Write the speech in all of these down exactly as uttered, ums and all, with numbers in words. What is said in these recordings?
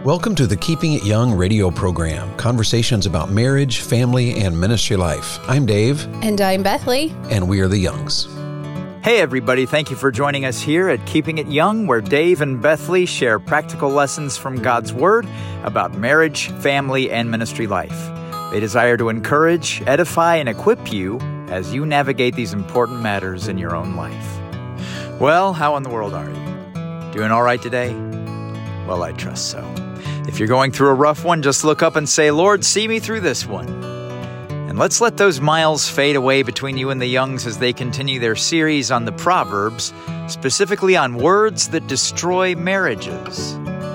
Welcome to the Keeping It Young radio program, conversations about marriage, family, and ministry life. I'm Dave. And I'm Bethany. And we are the Youngs. Hey everybody, thank you for joining us here at Keeping It Young, where Dave and Bethany share practical lessons from God's Word about marriage, family, and ministry life. They desire to encourage, edify, and equip you as you navigate these important matters in your own life. Well, how in the world are you? Doing all right today? Well, I trust so. If you're going through a rough one, just look up and say, Lord, see me through this one. And let's let those miles fade away between you and the Youngs as they continue their series on the Proverbs, specifically on words that destroy marriages.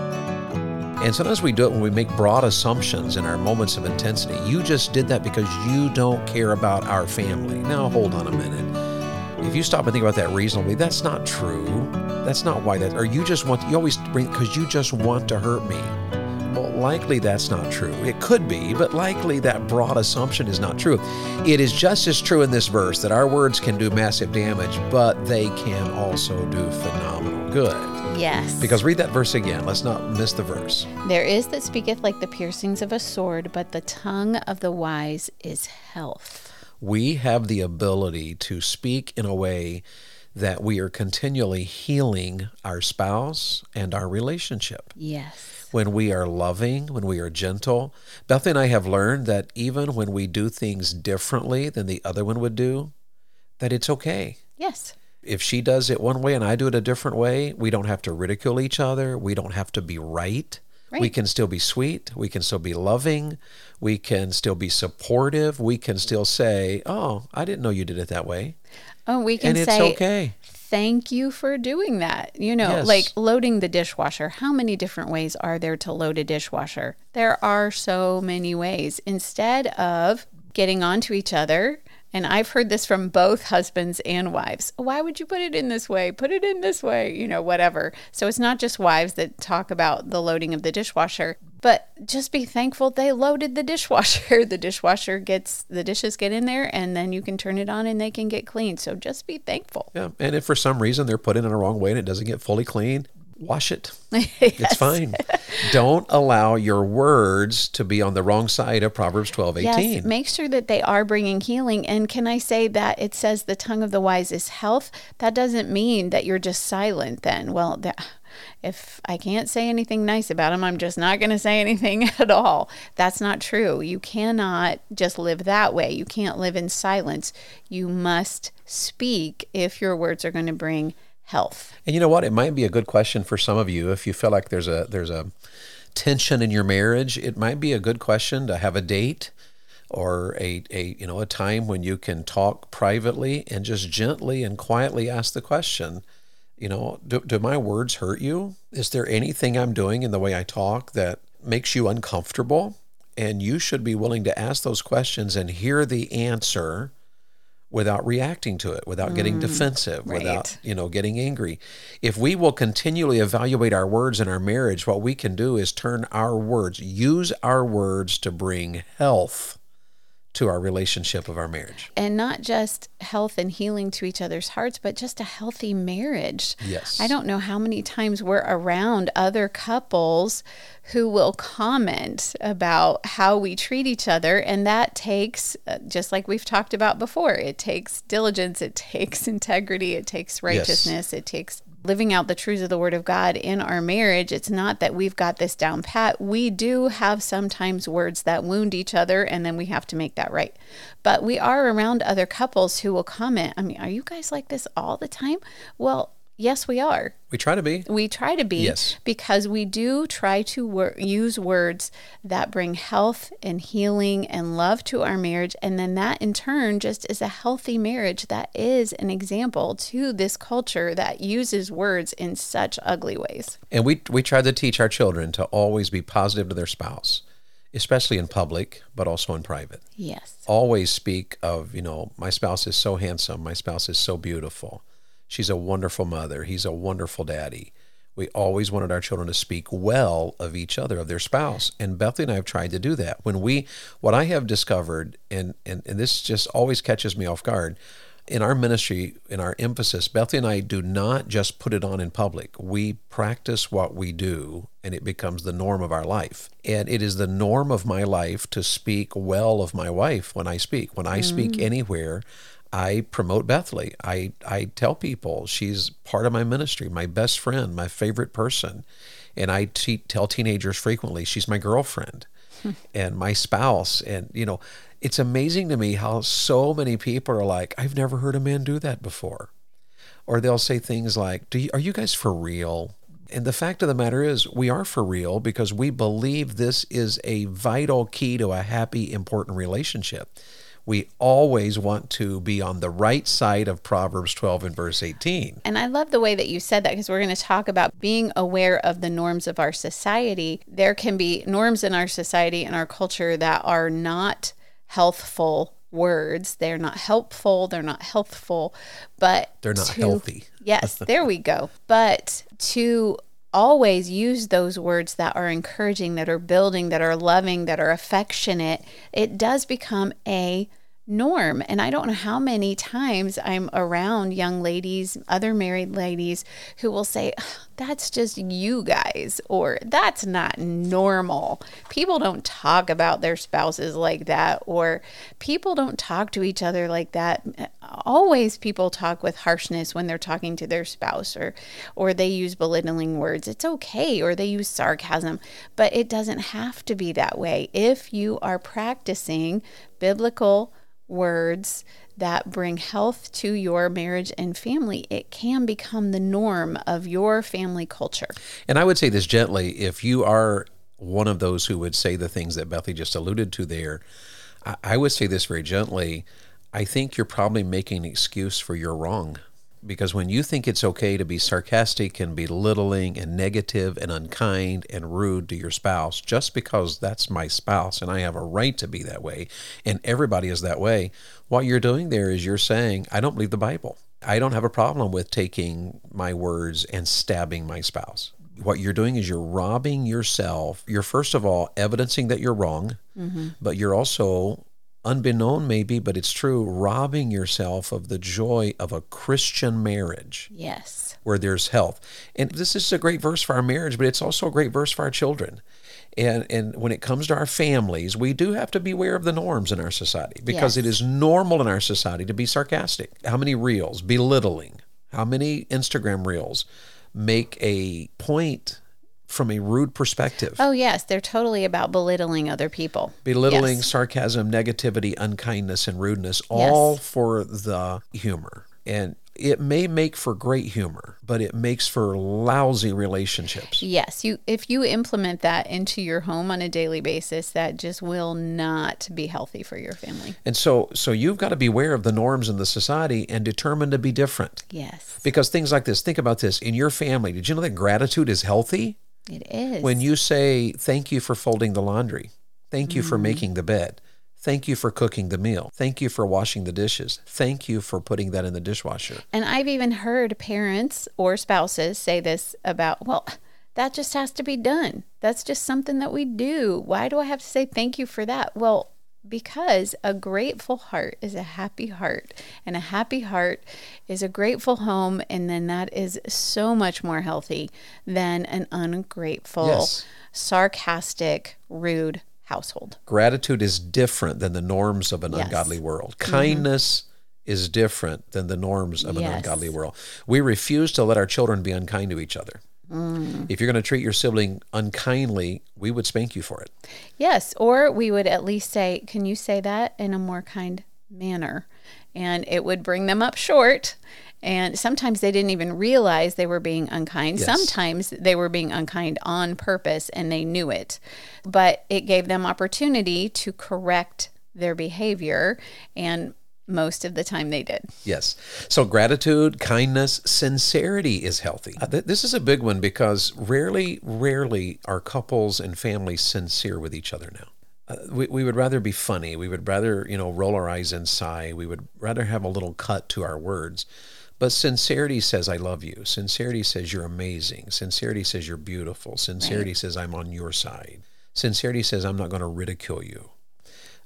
And sometimes we do it when we make broad assumptions in our moments of intensity. You just did that because you don't care about our family. Now, hold on a minute. If you stop and think about that reasonably, that's not true. That's not why that, or you just want, you always bring, because you just want to hurt me. Well, likely that's not true. It could be, but likely that broad assumption is not true. It is just as true in this verse that our words can do massive damage, but they can also do phenomenal good. Yes. Because read that verse again. Let's not miss the verse. There is that speaketh like the piercings of a sword, but the tongue of the wise is health. We have the ability to speak in a way that we are continually healing our spouse and our relationship. Yes. When we are loving, when we are gentle. Beth and I have learned that even when we do things differently than the other one would do, that it's okay. Yes. If she does it one way and I do it a different way, we don't have to ridicule each other. We don't have to be right. Right. We can still be sweet. We can still be loving. We can still be supportive. We can still say, oh, I didn't know you did it that way. Oh, we can and say, it's okay. Thank you for doing that. You know, Yes. like loading the dishwasher. How many different ways are there to load a dishwasher? There are so many ways. Instead of getting onto each other, and I've heard this from both husbands and wives. Why would you put it in this way? Put it in this way, you know, whatever. So it's not just wives that talk about the loading of the dishwasher, but just be thankful they loaded the dishwasher. The dishwasher gets, the dishes get in there and then you can turn it on and they can get clean. So just be thankful. Yeah, and if for some reason they're put in in a wrong way and it doesn't get fully clean, wash it. Yes. It's fine. Don't allow your words to be on the wrong side of Proverbs twelve eighteen. Yes, make sure that they are bringing healing. And can I say that it says the tongue of the wise is health? That doesn't mean that you're just silent then. Well, that, if I can't say anything nice about them, I'm just not going to say anything at all. That's not true. You cannot just live that way. You can't live in silence. You must speak if your words are going to bring health. And you know what? It might be a good question for some of you if you feel like there's a there's a tension in your marriage. It might be a good question to have a date or a, a you know a time when you can talk privately and just gently and quietly ask the question, you know, do, do my words hurt you? Is there anything I'm doing in the way I talk that makes you uncomfortable? And you should be willing to ask those questions and hear the answer without reacting to it, without getting mm, defensive, right. without, you know, getting angry. If we will continually evaluate our words in our marriage, what we can do is turn our words, use our words to bring health to our relationship of our marriage. And not just health and healing to each other's hearts, but just a healthy marriage. Yes. I don't know how many times we're around other couples who will comment about how we treat each other. And that takes, uh, just like we've talked about before, it takes diligence, it takes integrity, it takes righteousness, yes. It takes living out the truths of the Word of God in our marriage. It's not that we've got this down pat. We do have sometimes words that wound each other, and then we have to make that right. But we are around other couples who will comment, I mean, are you guys like this all the time? Well, yes, we are. We try to be. We try to be. Yes. Because we do try to wor- use words that bring health and healing and love to our marriage. And then that in turn just is a healthy marriage that is an example to this culture that uses words in such ugly ways. And we we try to teach our children to always be positive to their spouse, especially in public, but also in private. Yes. Always speak of, you know, my spouse is so handsome. My spouse is so beautiful. She's a wonderful mother. He's a wonderful daddy. We always wanted our children to speak well of each other, of their spouse. And Bethany and I have tried to do that. When we, what I have discovered, and, and, and this just always catches me off guard, In our ministry, in our emphasis, Bethany and I do not just put it on in public. We practice what we do, and it becomes the norm of our life. And it is the norm of my life to speak well of my wife when I speak. When I mm. speak anywhere, I promote Bethany. I, I tell people she's part of my ministry, my best friend, my favorite person. And I te- tell teenagers frequently, she's my girlfriend hmm. and my spouse. And, you know, it's amazing to me how so many people are like, I've never heard a man do that before. Or they'll say things like, do you, are you guys for real? And the fact of the matter is, we are for real because we believe this is a vital key to a happy, important relationship. We always want to be on the right side of Proverbs twelve and verse eighteen. And I love the way that you said that, because we're going to talk about being aware of the norms of our society. There can be norms in our society and our culture that are not healthful words. They're not helpful. They're not healthful, but they're not to, healthy. Yes, there we go. But to always use those words that are encouraging, that are building, that are loving, that are affectionate, it does become a norm. And I don't know how many times I'm around young ladies, other married ladies, who will say, that's just you guys, or that's not normal. People don't talk about their spouses like that, or people don't talk to each other like that. Always people talk with harshness when they're talking to their spouse, or or they use belittling words. It's okay, or they use sarcasm, but it doesn't have to be that way. If you are practicing biblical words that bring health to your marriage and family, it can become the norm of your family culture. And I would say this gently, if you are one of those who would say the things that Bethany just alluded to there, I would say this very gently. I think you're probably making an excuse for your wrong. Because when you think it's okay to be sarcastic and belittling and negative and unkind and rude to your spouse, just because that's my spouse and I have a right to be that way, and everybody is that way, what you're doing there is you're saying, I don't believe the Bible. I don't have a problem with taking my words and stabbing my spouse. What you're doing is you're robbing yourself. You're first of all evidencing that you're wrong, mm-hmm. but you're also, unbeknown maybe, but it's true, robbing yourself of the joy of a Christian marriage. Yes. Where there's health. And this is a great verse for our marriage, but it's also a great verse for our children. And and when it comes to our families, we do have to be aware of the norms in our society, because yes. it is normal in our society to be sarcastic. How many reels, belittling, how many Instagram reels make a point from a rude perspective? Oh, yes. They're totally about belittling other people. Belittling, yes. sarcasm, negativity, unkindness, and rudeness, all yes. for the humor. And it may make for great humor, but it makes for lousy relationships. Yes. You, if you implement that into your home on a daily basis, that just will not be healthy for your family. And so, so you've got to be aware of the norms in the society and determined to be different. Yes. Because things like this, think about this. In your family, did you know that gratitude is healthy? It is. When you say, thank you for folding the laundry, thank you mm-hmm. for making the bed, thank you for cooking the meal, thank you for washing the dishes, thank you for putting that in the dishwasher. And I've even heard parents or spouses say this about, well, that just has to be done. That's just something that we do. Why do I have to say thank you for that? Well, because a grateful heart is a happy heart, and a happy heart is a grateful home, and then that is so much more healthy than an ungrateful, yes. sarcastic, rude household. Gratitude is different than the norms of an yes. ungodly world. Kindness mm-hmm. is different than the norms of an yes. ungodly world. We refuse to let our children be unkind to each other. Mm. If you're going to treat your sibling unkindly, we would spank you for it. Yes, or we would at least say, can you say that in a more kind manner? And it would bring them up short. And sometimes they didn't even realize they were being unkind. Yes. Sometimes they were being unkind on purpose and they knew it. But it gave them opportunity to correct their behavior, and most of the time they did. Yes. So gratitude, kindness, sincerity is healthy. Uh, th- this is a big one, because rarely, rarely are couples and families sincere with each other now. Uh, we, we would rather be funny. We would rather, you know, roll our eyes and sigh. We would rather have a little cut to our words. But sincerity says, I love you. Sincerity says, you're amazing. Sincerity says, you're beautiful. Sincerity right. says, I'm on your side. Sincerity says, I'm not going to ridicule you.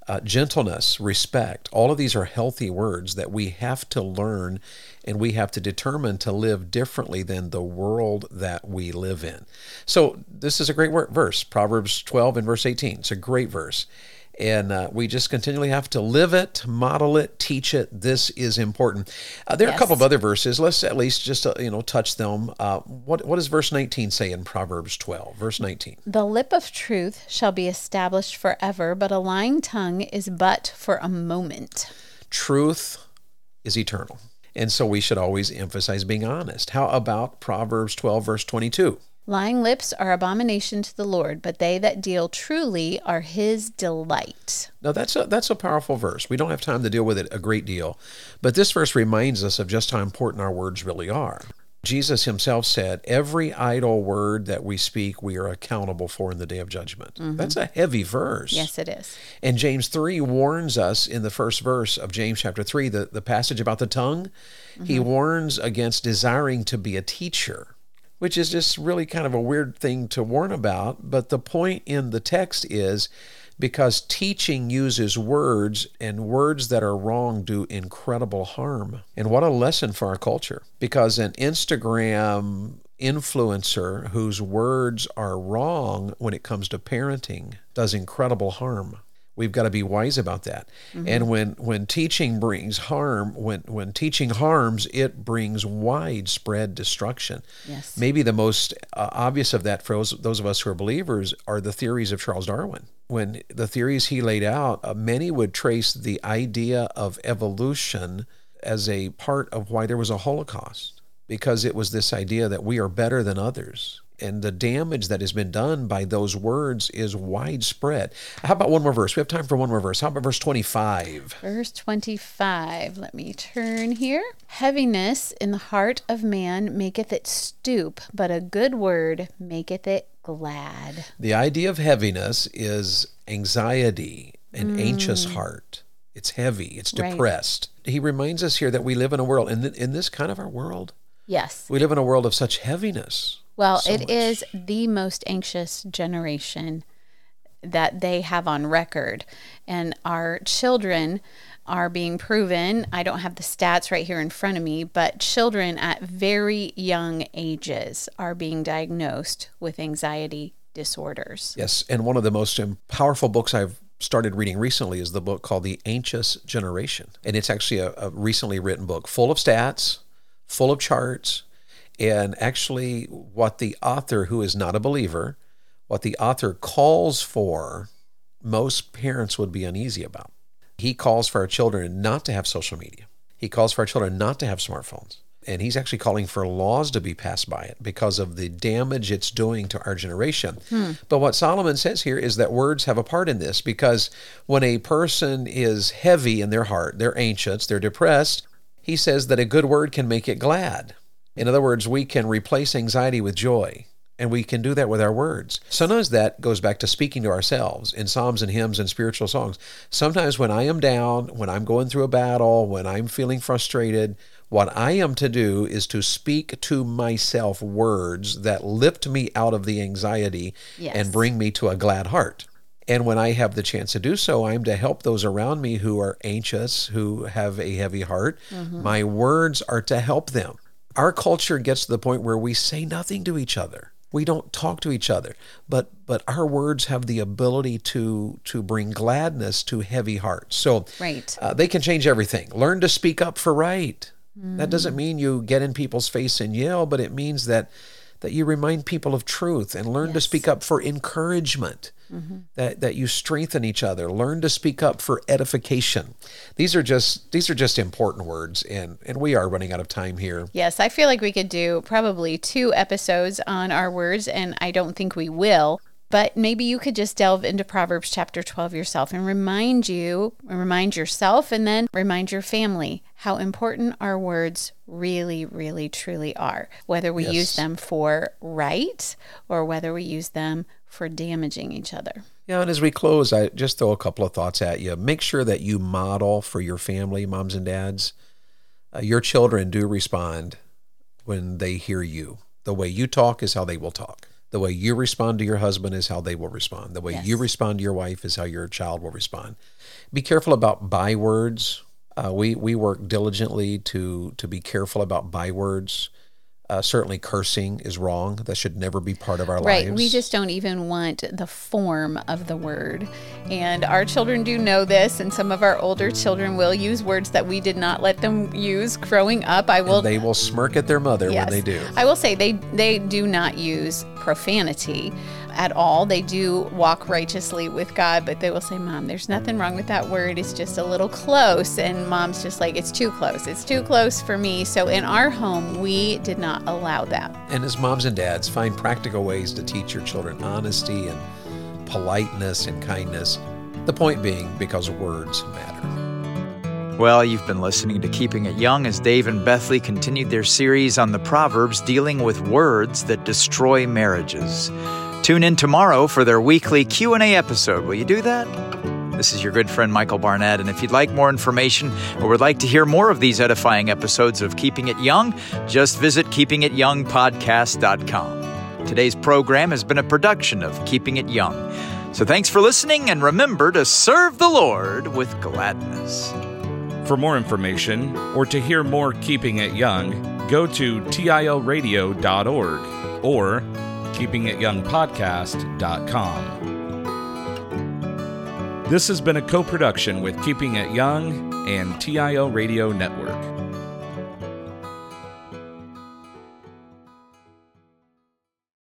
uh, gentleness, respect. All of these are healthy words that we have to learn, and we have to determine to live differently than the world that we live in. So this is a great word, verse, Proverbs twelve and verse eighteen. It's a great verse. And uh, we just continually have to live it, model it, teach it. This is important. Uh, there are Yes. a couple of other verses. Let's at least just uh, you know touch them. Uh, what what does verse nineteen say in Proverbs twelve? Verse nineteen. The lip of truth shall be established forever, but a lying tongue is but for a moment. Truth is eternal, and so we should always emphasize being honest. How about Proverbs twelve, verse twenty-two? Lying lips are abomination to the Lord, but they that deal truly are his delight. Now that's a that's a powerful verse. We don't have time to deal with it a great deal, but this verse reminds us of just how important our words really are. Jesus himself said, every idle word that we speak, we are accountable for in the day of judgment. Mm-hmm. That's a heavy verse. Yes, it is. And James three warns us in the first verse of James chapter three, the, the passage about the tongue. Mm-hmm. He warns against desiring to be a teacher, which is just really kind of a weird thing to warn about. But the point in the text is because teaching uses words, and words that are wrong do incredible harm. And what a lesson for our culture, because an Instagram influencer whose words are wrong when it comes to parenting does incredible harm. We've got to be wise about that. Mm-hmm. And when, when teaching brings harm, when, when teaching harms, it brings widespread destruction. Yes. Maybe the most uh, obvious of that for those, those of us who are believers are the theories of Charles Darwin. When the theories he laid out, uh, many would trace the idea of evolution as a part of why there was a Holocaust, because it was this idea that we are better than others. And the damage that has been done by those words is widespread. How about one more verse? We have time for one more verse. How about verse twenty-five? Verse twenty-five. Let me turn here. Heaviness in the heart of man maketh it stoop, but a good word maketh it glad. The idea of heaviness is anxiety, an mm. anxious heart. It's heavy. It's depressed. Right. He reminds us here that we live in a world, in, in this kind of our world, yes, we live in a world of such heaviness. Well, so it much. is the most anxious generation that they have on record. And our children are being proven, I don't have the stats right here in front of me, but children at very young ages are being diagnosed with anxiety disorders. Yes, and one of the most powerful books I've started reading recently is the book called The Anxious Generation. And it's actually a, a recently written book full of stats, full of charts, and actually what the author, who is not a believer, what the author calls for, most parents would be uneasy about. He calls for our children not to have social media. He calls for our children not to have smartphones. And he's actually calling for laws to be passed by it because of the damage it's doing to our generation. Hmm. But what Solomon says here is that words have a part in this, because when a person is heavy in their heart, they're anxious, they're depressed, he says that a good word can make it glad. In other words, we can replace anxiety with joy, and we can do that with our words. Sometimes that goes back to speaking to ourselves in psalms and hymns and spiritual songs. Sometimes when I am down, when I'm going through a battle, when I'm feeling frustrated, what I am to do is to speak to myself words that lift me out of the anxiety yes. and bring me to a glad heart. And when I have the chance to do so, I'm to help those around me who are anxious, who have a heavy heart. Mm-hmm. My words are to help them. Our culture gets to the point where we say nothing to each other. We don't talk to each other, but but our words have the ability to to bring gladness to heavy hearts. So right. uh, they can change everything. Learn to speak up for right. Mm. That doesn't mean you get in people's face and yell, but it means that that you remind people of truth and learn yes. to speak up for encouragement, mm-hmm. that, that you strengthen each other. Learn to speak up for edification. These are just these are just important words, and, and we are running out of time here. Yes, I feel like we could do probably two episodes on our words, and I don't think we will. But maybe you could just delve into Proverbs chapter twelve yourself and remind you, remind yourself, and then remind your family how important our words really, really, truly are, whether we yes. use them for right or whether we use them for damaging each other. Yeah, and as we close, I just throw a couple of thoughts at you. Make sure that you model for your family, moms and dads. Uh, your children do respond when they hear you. The way you talk is how they will talk. The way you respond to your husband is how they will respond. The way Yes. you respond to your wife is how your child will respond. Be careful about bywords. Uh, we we work diligently to to be careful about bywords. Uh, certainly cursing is wrong. That should never be part of our Right. lives. We just don't even want the form of the word. And our children do know this, and some of our older children will use words that we did not let them use growing up. I will And they will smirk at their mother yes. when they do. I will say they they do not use profanity at all. They do walk righteously with God, but they will say, Mom, there's nothing wrong with that word. It's just a little close. And Mom's just like, it's too close. It's too close for me. So in our home, we did not allow that. And as moms and dads, find practical ways to teach your children honesty and politeness and kindness. The point being, because words matter. Well, you've been listening to Keeping It Young as Dave and Bethley continued their series on the Proverbs dealing with words that destroy marriages. Tune in tomorrow for their weekly Q and A episode. Will you do that? This is your good friend Michael Barnett, and if you'd like more information or would like to hear more of these edifying episodes of Keeping It Young, just visit keeping it young podcast dot com. Today's program has been a production of Keeping It Young. So thanks for listening, and remember to serve the Lord with gladness. For more information or to hear more Keeping It Young, go to T I L radio dot org or keeping it young podcast dot com. This has been a co-production with Keeping It Young and T I L Radio Network.